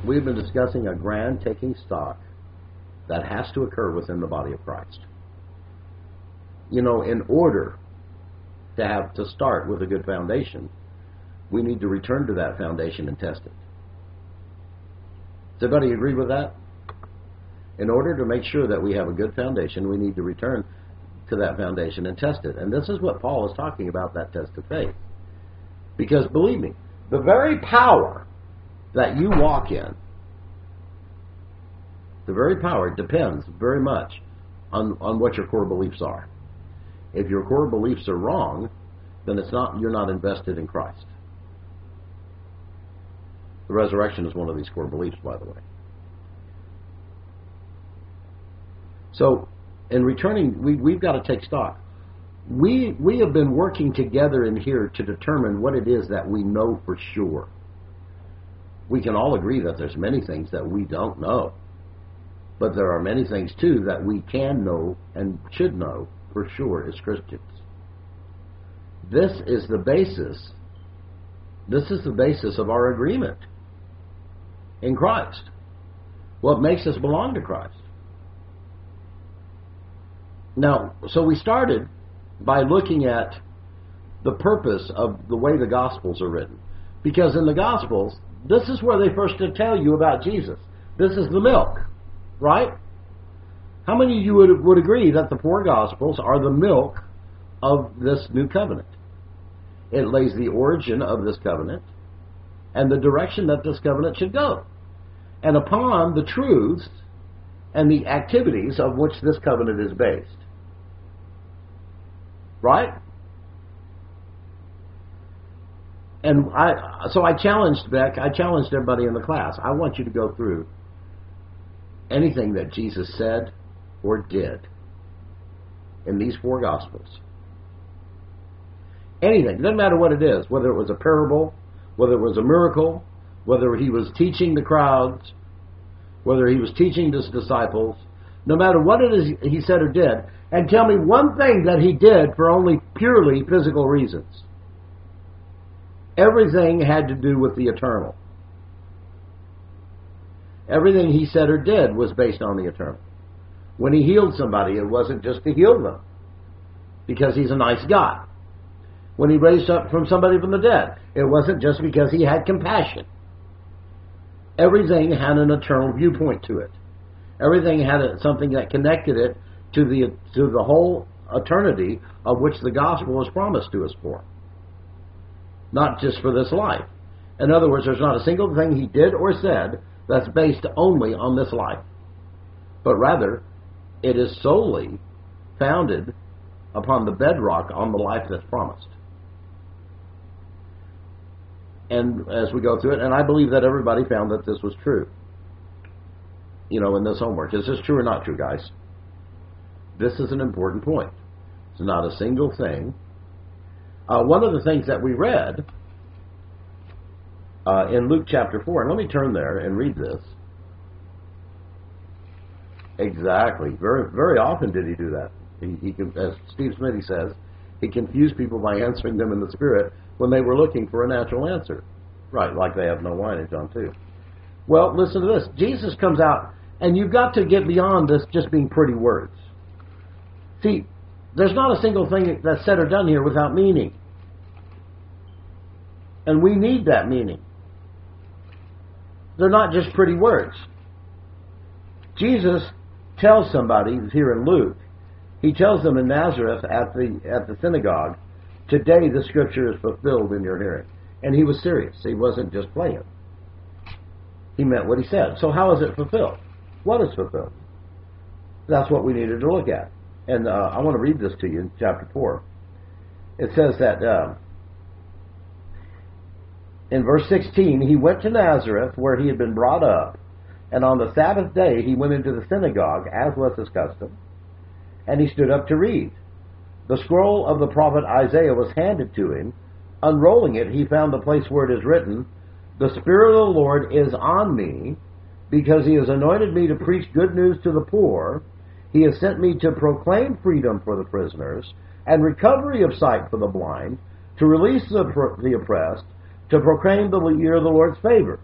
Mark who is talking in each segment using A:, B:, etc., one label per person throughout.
A: we've been discussing a grand taking stock that has to occur within the body of Christ. You know, in order to start with a good foundation, we need to return to that foundation and test it. Does everybody agree with that? In order to make sure that we have a good foundation, we need to return to that foundation and test it. And this is what Paul is talking about, that test of faith. Because believe me, the very power that you walk in, the very power depends very much on what your core beliefs are. If your core beliefs are wrong, then you're not invested in Christ. The resurrection is one of these core beliefs, by the way. So, in returning, we've got to take stock. We have been working together in here to determine what it is that we know for sure. We can all agree that there's many things that we don't know. But there are many things, too, that we can know and should know for sure as Christians. This is the basis of our agreement in Christ. What makes us belong to Christ. Now, so we started by looking at the purpose of the way the Gospels are written. Because in the Gospels, this is where they first tell you about Jesus. This is the milk, right? How many of you would agree that the four Gospels are the milk of this new covenant? It lays the origin of this covenant and the direction that this covenant should go. And upon the truths and the activities of which this covenant is based. Right? And so I challenged everybody in the class. I want you to go through anything that Jesus said or did in these four Gospels. Anything. It doesn't matter what it is. Whether it was a parable, whether it was a miracle, whether he was teaching the crowds, whether he was teaching his disciples, no matter what it is he said or did, and tell me one thing that he did for only purely physical reasons. Everything had to do with the eternal. Everything he said or did was based on the eternal. When he healed somebody, it wasn't just to heal them, because he's a nice guy. When he raised up from somebody from the dead, it wasn't just because he had compassion. Everything had an eternal viewpoint to it. Everything had something that connected it to the whole eternity of which the gospel was promised to us for. Not just for this life. In other words, there's not a single thing he did or said that's based only on this life. But rather, it is solely founded upon the bedrock on the life that's promised. And as we go through it, and I believe that everybody found that this was true. You know, in this homework. Is this true or not true, guys? This is an important point. It's not a single thing. One of the things that we read in Luke chapter 4, and let me turn there and read this. Exactly. Very, very often did he do that. He as Steve Smithy says, he confused people by answering them in the Spirit when they were looking for a natural answer. Right, like they have no wine in John 2. Well, listen to this. Jesus comes out, and you've got to get beyond this just being pretty words. See, there's not a single thing that's said or done here without meaning. And we need that meaning. They're not just pretty words. Jesus tells somebody, here in Luke, he tells them in Nazareth at the synagogue, today the scripture is fulfilled in your hearing. And he was serious. He wasn't just playing. He meant what he said. So how is it fulfilled? What is fulfilled? That's what we needed to look at. And I want to read this to you in chapter 4. It says that in verse 16, he went to Nazareth where he had been brought up, and on the Sabbath day he went into the synagogue, as was his custom, and he stood up to read. The scroll of the prophet Isaiah was handed to him. Unrolling it, he found the place where it is written, "The Spirit of the Lord is on me, because he has anointed me to preach good news to the poor. He has sent me to proclaim freedom for the prisoners, and recovery of sight for the blind, to release the oppressed, to proclaim the year of the Lord's favor."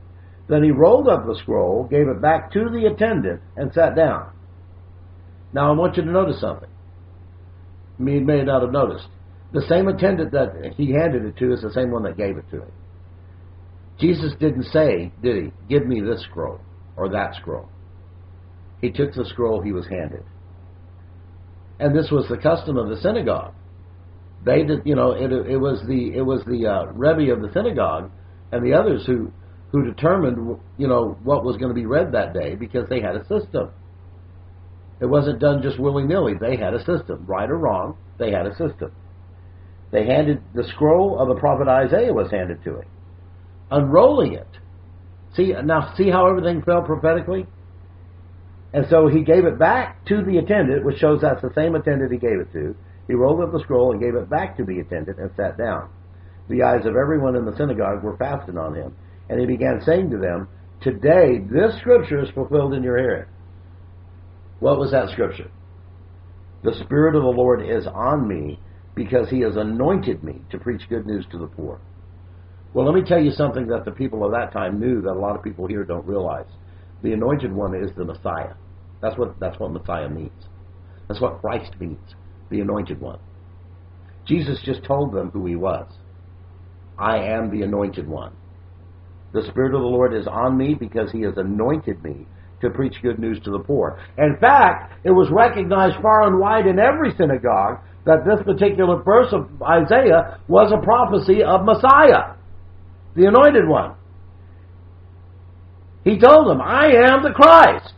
A: Then he rolled up the scroll, gave it back to the attendant, and sat down. Now I want you to notice something. You may not have noticed. The same attendant that he handed it to is the same one that gave it to him. Jesus didn't say, did he, give me this scroll or that scroll. He took the scroll he was handed. And this was the custom of the synagogue. They did, it was the Rebbe of the synagogue and the others who determined, what was going to be read that day, because they had a system. It wasn't done just willy-nilly. They had a system. Right or wrong, they had a system. They handed the scroll of the prophet Isaiah was handed to him. Unrolling it. See how everything fell prophetically? And so he gave it back to the attendant, which shows that's the same attendant he gave it to. He rolled up the scroll and gave it back to the attendant and sat down. The eyes of everyone in the synagogue were fastened on him. And he began saying to them, today this scripture is fulfilled in your hearing. What was that scripture? The Spirit of the Lord is on me because he has anointed me to preach good news to the poor. Well, let me tell you something that the people of that time knew that a lot of people here don't realize. The anointed one is the Messiah. That's what Messiah means. That's what Christ means, the anointed one. Jesus just told them who he was. I am the anointed one. The Spirit of the Lord is on me because he has anointed me to preach good news to the poor. In fact, it was recognized far and wide in every synagogue that this particular verse of Isaiah was a prophecy of Messiah, the anointed one. He told them, I am the Christ.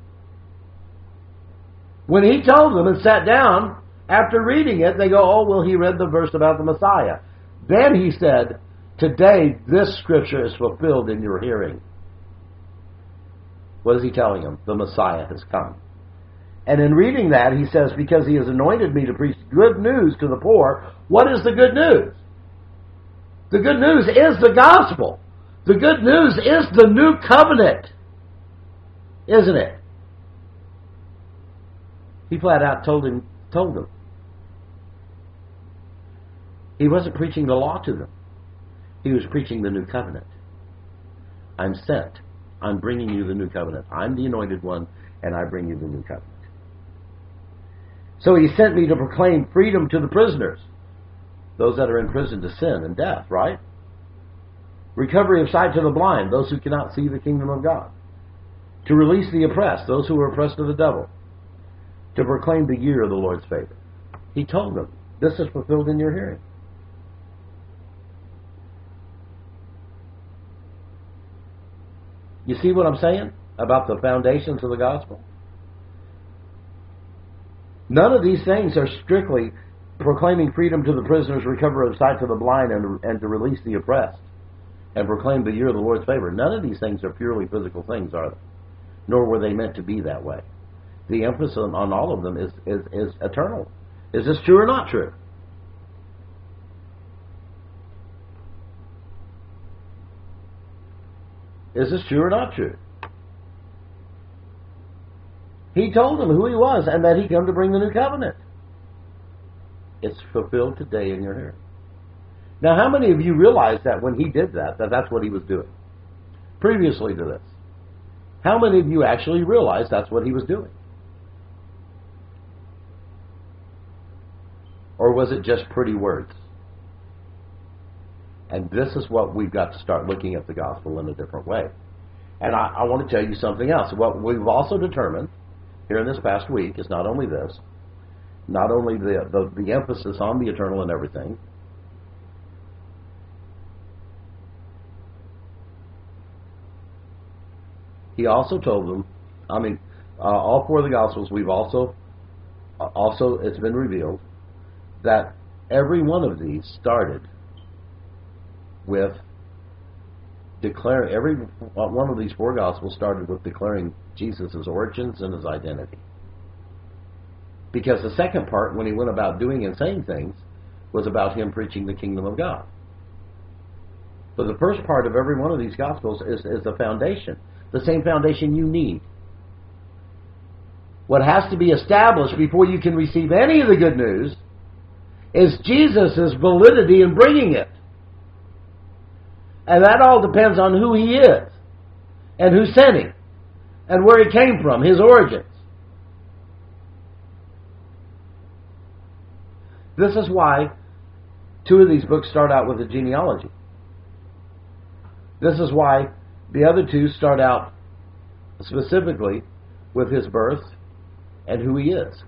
A: When he told them and sat down, after reading it, they go, oh, well, he read the verse about the Messiah. Then he said, today this scripture is fulfilled in your hearing. What is he telling them? The Messiah has come. And in reading that, he says, because he has anointed me to preach good news to the poor. What is the good news? The good news is the gospel. The good news is the new covenant. Isn't it? He flat out told them. He wasn't preaching the law to them. He was preaching the new covenant. I'm sent. I'm bringing you the new covenant. I'm the anointed one, and I bring you the new covenant. So he sent me to proclaim freedom to the prisoners, those that are in prison to sin and death, right? Recovery of sight to the blind, those who cannot see the kingdom of God. To release the oppressed, those who are oppressed of the devil. To proclaim the year of the Lord's favor. He told them, this is fulfilled in your hearing. You see what I'm saying about the foundations of the gospel? None of these things are strictly proclaiming freedom to the prisoners, recovery of sight to the blind, and to release the oppressed, and proclaim the year of the Lord's favor. None of these things are purely physical things, are they? Nor were they meant to be that way. The emphasis on all of them is eternal. Is this true or not true? Is this true or not true? He told them who he was and that he come to bring the new covenant. It's fulfilled today in your hearing. Now, how many of you realize that when he did that that's what he was doing? Previously to this. How many of you actually realize that's what he was doing? Or was it just pretty words? And this is what we've got to start looking at the gospel in a different way. And I want to tell you something else. What we've also determined here in this past week is not only this, not only the emphasis on the eternal and everything, he also told them, all four of the Gospels, we've also it's been revealed that every one of these started with every one of these four Gospels started with declaring Jesus' origins and his identity. Because the second part, when he went about doing and saying things, was about him preaching the kingdom of God. But the first part of every one of these Gospels is the foundation. The same foundation you need. What has to be established before you can receive any of the good news is Jesus' validity in bringing it. And that all depends on who he is. and who sent him, and where he came from, his origins. This is why two of these books start out with a genealogy. This is why the other two start out specifically with his birth and who he is.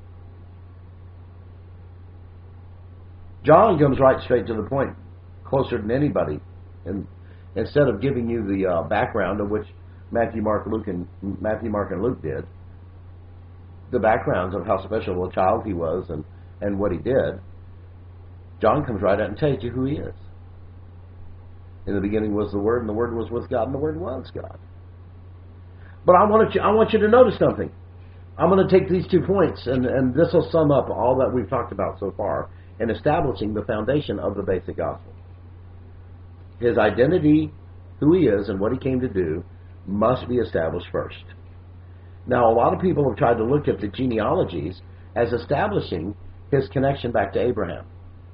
A: John comes right straight to the point, closer than anybody, and instead of giving you the background of which Matthew, Mark, and Luke did, the backgrounds of how special a child he was and what he did, John comes right out and tells you who he is. In the beginning was the Word, and the Word was with God, and the Word was God. But I want you to notice something. I'm going to take these 2 points, and this will sum up all that we've talked about so far in establishing the foundation of the basic gospel. His identity, who he is, and what he came to do, must be established first. Now, a lot of people have tried to look at the genealogies as establishing his connection back to Abraham.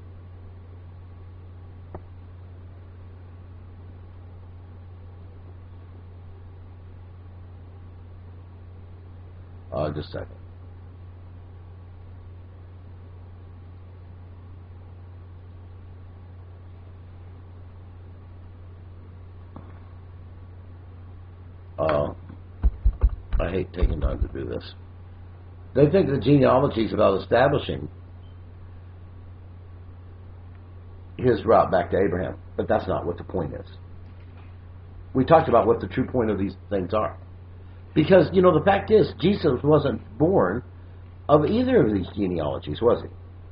A: Just a second. I hate taking time to do this. They think the genealogy is about establishing his route back to Abraham, but that's not what the point is. We talked about what the true point of these things are. Because, the fact is, Jesus wasn't born of either of these genealogies, was he?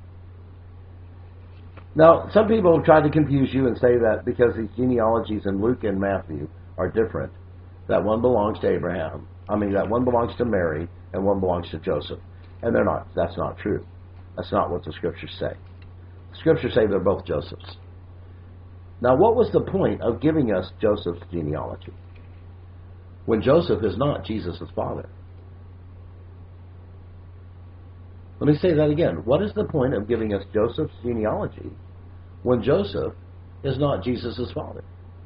A: Now, some people have tried to confuse you and say that because these genealogies in Luke and Matthew are different, that one belongs to Abraham. That one belongs to Mary and one belongs to Joseph. And they're not. That's not true. That's not what the Scriptures say. The Scriptures say they're both Joseph's. Now, what was the point of giving us Joseph's genealogy when Joseph is not Jesus' father? Let me say that again. What is the point of giving us Joseph's genealogy when Joseph is not Jesus' father?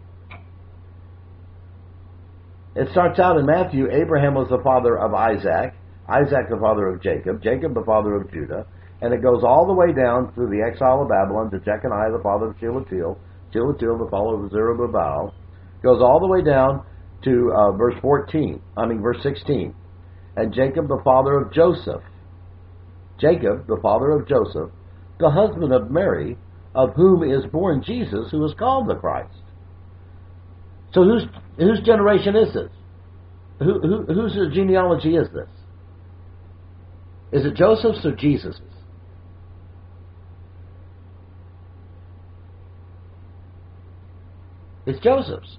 A: It starts out in Matthew, Abraham was the father of Isaac, Isaac the father of Jacob, Jacob the father of Judah, and it goes all the way down through the exile of Babylon to Jeconiah the father of Shealtiel, Shealtiel the father of Zerubbabel, goes all the way down to verse 16, and Jacob the father of Joseph, Jacob the father of Joseph, the husband of Mary, of whom is born Jesus, who is called the Christ. So whose generation is this? Whose genealogy is this? Is it Joseph's or Jesus's? It's Joseph's.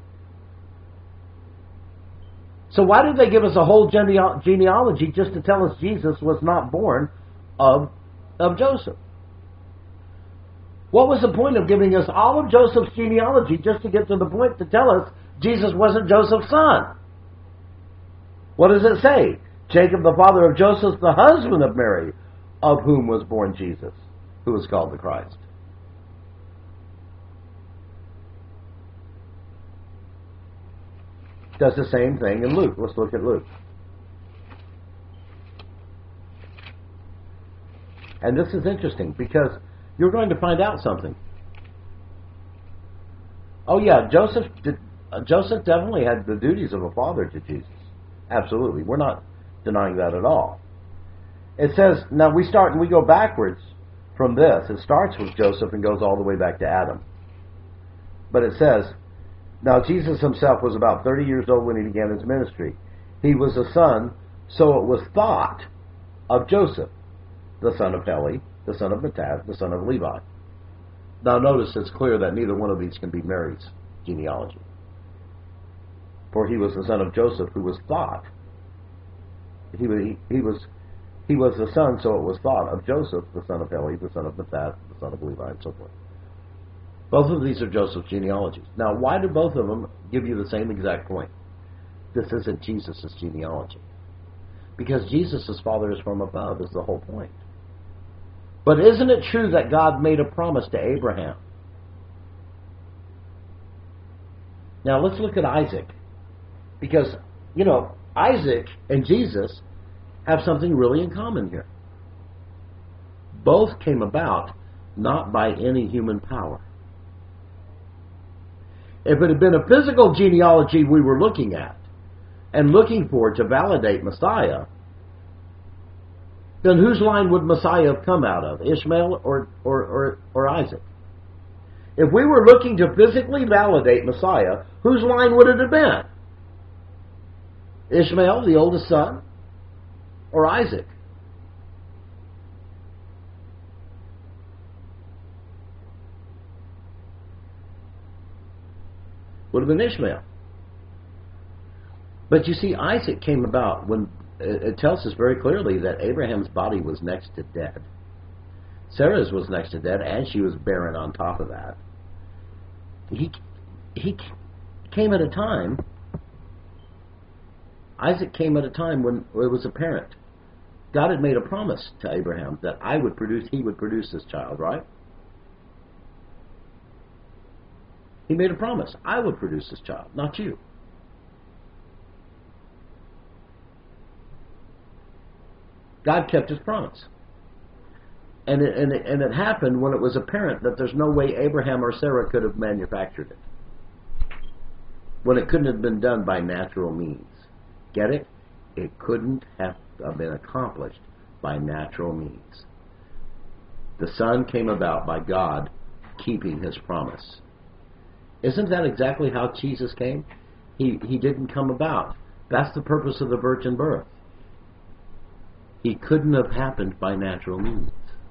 A: So why did they give us a whole genealogy just to tell us Jesus was not born of Joseph? What was the point of giving us all of Joseph's genealogy just to get to the point to tell us Jesus wasn't Joseph's son? What does it say? Jacob the father of Joseph, the husband of Mary, of whom was born Jesus, who is called the Christ. Does the same thing in Luke. Let's look at Luke. And this is interesting because you're going to find out something. Oh yeah, Joseph definitely had the duties of a father to Jesus. Absolutely. We're not denying that at all. It says, now we go backwards from this. It starts with Joseph and goes all the way back to Adam. But it says, now Jesus himself was about 30 years old when he began his ministry. He was a son, so it was thought, of Joseph, the son of Heli, the son of Mattat, the son of Levi. Now notice it's clear that neither one of these can be Mary's genealogy. For he was the son of Joseph, who was thought. He was the son, so it was thought, of Joseph, the son of Heli, the son of Mattat, the son of Levi, and so forth. Both of these are Joseph's genealogies. Now, why do both of them give you the same exact point? This isn't Jesus' genealogy. Because Jesus' father is from above, is the whole point. But isn't it true that God made a promise to Abraham? Now, let's look at Isaac. Because, Isaac and Jesus have something really in common here. Both came about not by any human power. If it had been a physical genealogy we were looking at and looking for to validate Messiah, then whose line would Messiah have come out of? Ishmael or Isaac? If we were looking to physically validate Messiah, whose line would it have been? Ishmael, the oldest son, or Isaac? Would have been Ishmael. But you see, Isaac came about when it tells us very clearly that Abraham's body was next to dead. Sarah's was next to dead, and she was barren on top of that. He came at a time, Isaac came at a time when it was apparent. God had made a promise to Abraham that he would produce this child, right? He made a promise. I would produce this child, not you. God kept his promise. And it happened when it was apparent that there's no way Abraham or Sarah could have manufactured it. When it couldn't have been done by natural means. Get it? It couldn't have been accomplished by natural means. The Son came about by God keeping his promise. Isn't that exactly how Jesus came? He didn't come about. That's the purpose of the virgin birth. He couldn't have happened by natural means.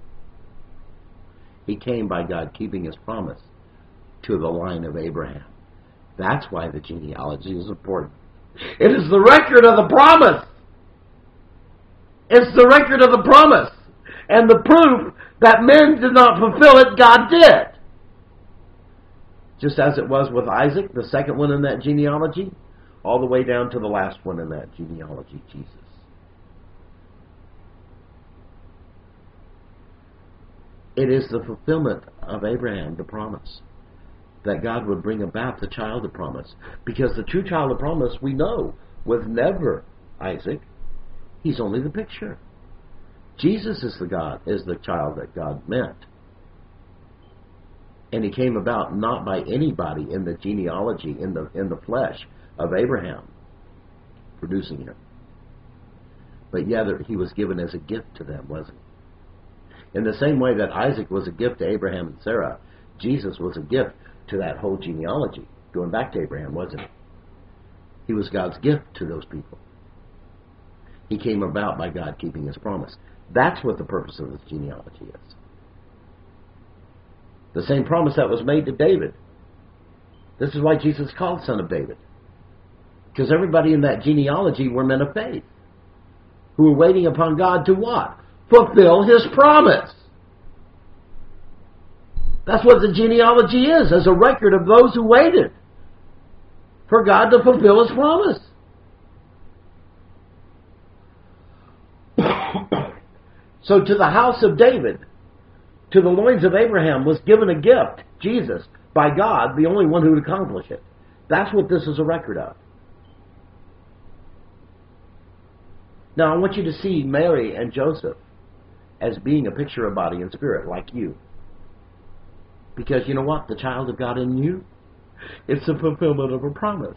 A: He came by God keeping his promise to the line of Abraham. That's why the genealogy is important. It is the record of the promise. It's the record of the promise. And the proof that men did not fulfill it, God did. Just as it was with Isaac, the second one in that genealogy, all the way down to the last one in that genealogy, Jesus. It is the fulfillment of Abraham, the promise, that God would bring about the child of promise. Because the true child of promise, we know, was never Isaac. He's only the picture. Jesus is the child that God meant. And he came about not by anybody in the genealogy, in the flesh of Abraham, producing him. But yet he was given as a gift to them, wasn't he? In the same way that Isaac was a gift to Abraham and Sarah, Jesus was a gift to that whole genealogy, going back to Abraham, wasn't he? He was God's gift to those people. He came about by God keeping his promise. That's what the purpose of this genealogy is. The same promise that was made to David. This is why Jesus is called Son of David. Because everybody in that genealogy were men of faith, who were waiting upon God to what? Fulfill his promise. That's what the genealogy is, as a record of those who waited for God to fulfill his promise. So to the house of David, to the loins of Abraham, was given a gift, Jesus, by God, the only one who would accomplish it. That's what this is a record of. Now I want you to see Mary and Joseph as being a picture of body and spirit, like you. Because you know what? The child of God in you, it's a fulfillment of a promise.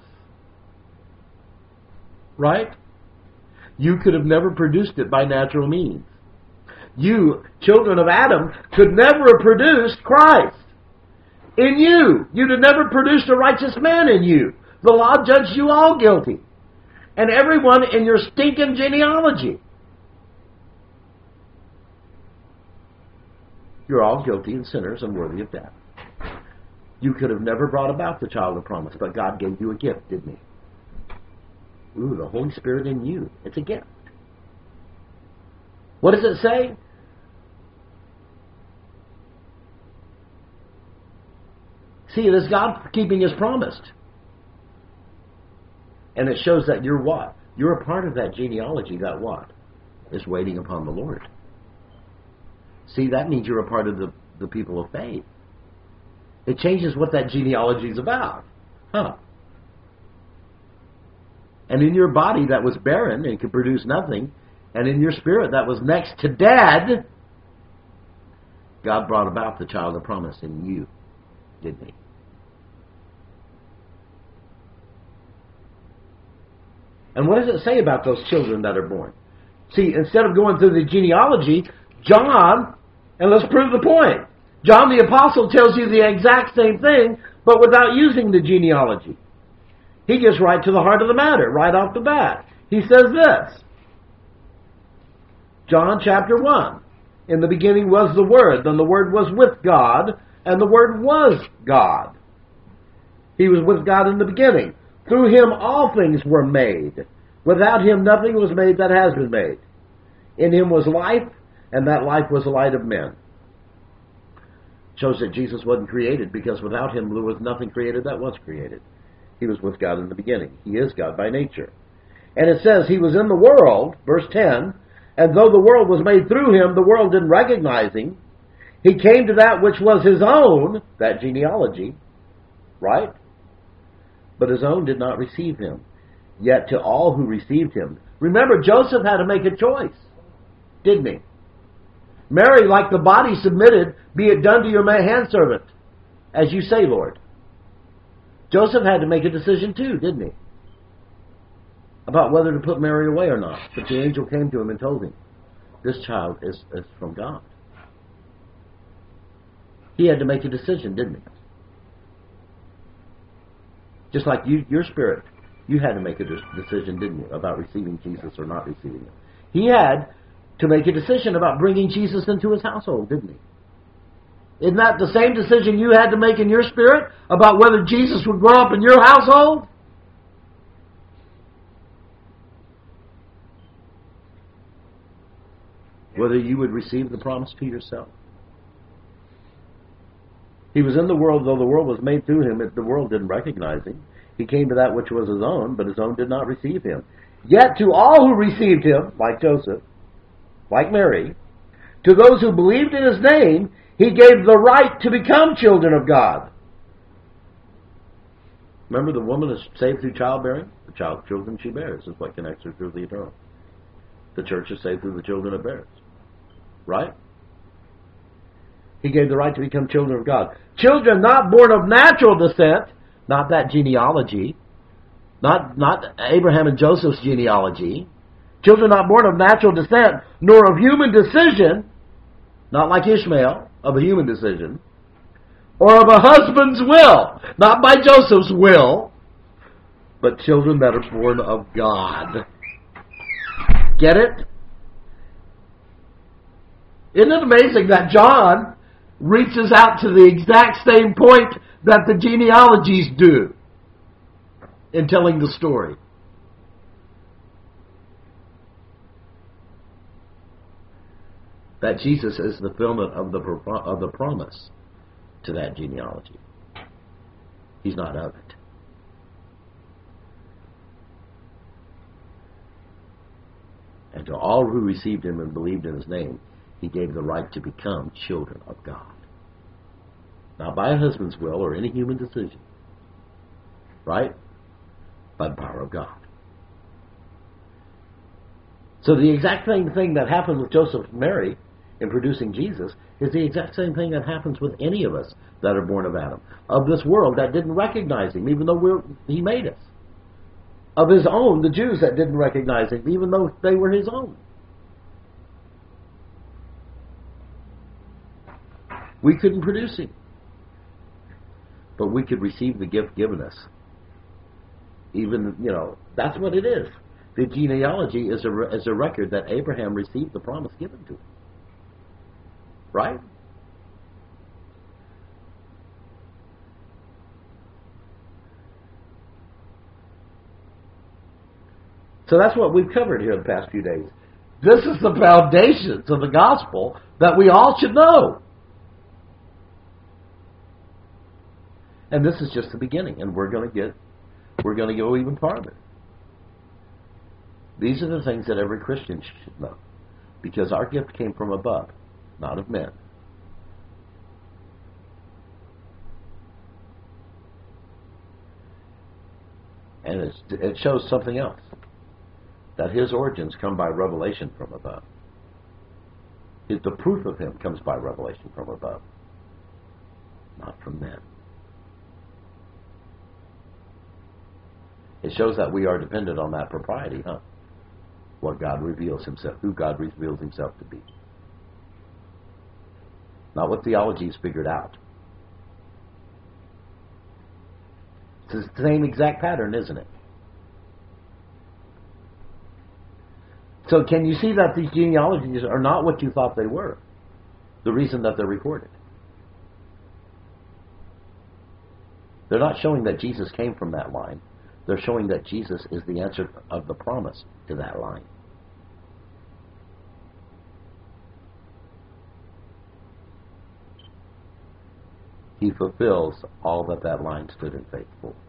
A: Right? You could have never produced it by natural means. You, children of Adam, could never have produced Christ in you. You'd have never produced a righteous man in you. The law judged you all guilty. And everyone in your stinking genealogy. You're all guilty and sinners and worthy of death. You could have never brought about the child of promise, but God gave you a gift, didn't he? Ooh, the Holy Spirit in you. It's a gift. What does it say? See, it is God keeping his promise. And it shows that you're what? You're a part of that genealogy that what? Is waiting upon the Lord. See, that means you're a part of the people of faith. It changes what that genealogy is about. Huh. And in your body that was barren and could produce nothing, and in your spirit that was next to dead, God brought about the child of promise in you, didn't he? And what does it say about those children that are born? See, instead of going through the genealogy, John, and let's prove the point, John the Apostle tells you the exact same thing, but without using the genealogy. He gets right to the heart of the matter, right off the bat. He says this, John chapter 1, in the beginning was the Word, then the Word was with God, and the Word was God. He was with God in the beginning. Through him all things were made. Without him nothing was made that has been made. In him was life, and that life was the light of men. Shows that Jesus wasn't created, because without him there was nothing created that was created. He was with God in the beginning. He is God by nature. And it says he was in the world, verse 10, and though the world was made through him, the world didn't recognize him. He came to that which was his own, that genealogy, right? But his own did not receive him. Yet to all who received him. Remember, Joseph had to make a choice, didn't he? Mary, like the body, submitted, be it done to your manservant, as you say, Lord. Joseph had to make a decision too, didn't he? About whether to put Mary away or not. But the angel came to him and told him, this child is from God. He had to make a decision, didn't he? Just like your spirit, you had to make a decision, didn't you, about receiving Jesus or not receiving him. He had to make a decision about bringing Jesus into his household, didn't he? Isn't that the same decision you had to make in your spirit about whether Jesus would grow up in your household? Whether you would receive the promise to yourself. He was in the world, though the world was made through him, the world didn't recognize him. He came to that which was his own, but his own did not receive him. Yet to all who received him, like Joseph, like Mary, to those who believed in his name, he gave the right to become children of God. Remember, the woman is saved through childbearing? The children she bears is what connects her through the eternal. The church is saved through the children it bears. Right? He gave the right to become children of God. Children not born of natural descent, not that genealogy, not Abraham and Joseph's genealogy. Children not born of natural descent, nor of human decision, not like Ishmael, of a human decision, or of a husband's will, not by Joseph's will, but children that are born of God. Get it? Isn't it amazing that John reaches out to the exact same point that the genealogies do in telling the story? That Jesus is the fulfillment of the promise to that genealogy. He's not of it. And to all who received him and believed in his name, he gave the right to become children of God. Not by a husband's will or any human decision. Right? By the power of God. So the exact same thing that happened with Joseph and Mary in producing Jesus is the exact same thing that happens with any of us that are born of Adam. Of this world that didn't recognize him, even though he made us. Of his own, the Jews that didn't recognize him, even though they were his own. We couldn't produce him. But we could receive the gift given us. Even, that's what it is. The genealogy is a record that Abraham received the promise given to him. Right? So that's what we've covered here in the past few days. This is the foundations of the gospel that we all should know. And this is just the beginning, and we're going to go even farther. These are the things that every Christian should know, because our gift came from above, not of men. And it shows something else, that his origins come by revelation from above. The proof of him comes by revelation from above, not from men. It shows that we are dependent on that propriety, huh? What God reveals himself, who God reveals himself to be. Not what theology is figured out. It's the same exact pattern, isn't it? So can you see that these genealogies are not what you thought they were? The reason that they're recorded. They're not showing that Jesus came from that line. They're showing that Jesus is the answer of the promise to that line. He fulfills all that line stood in faith for.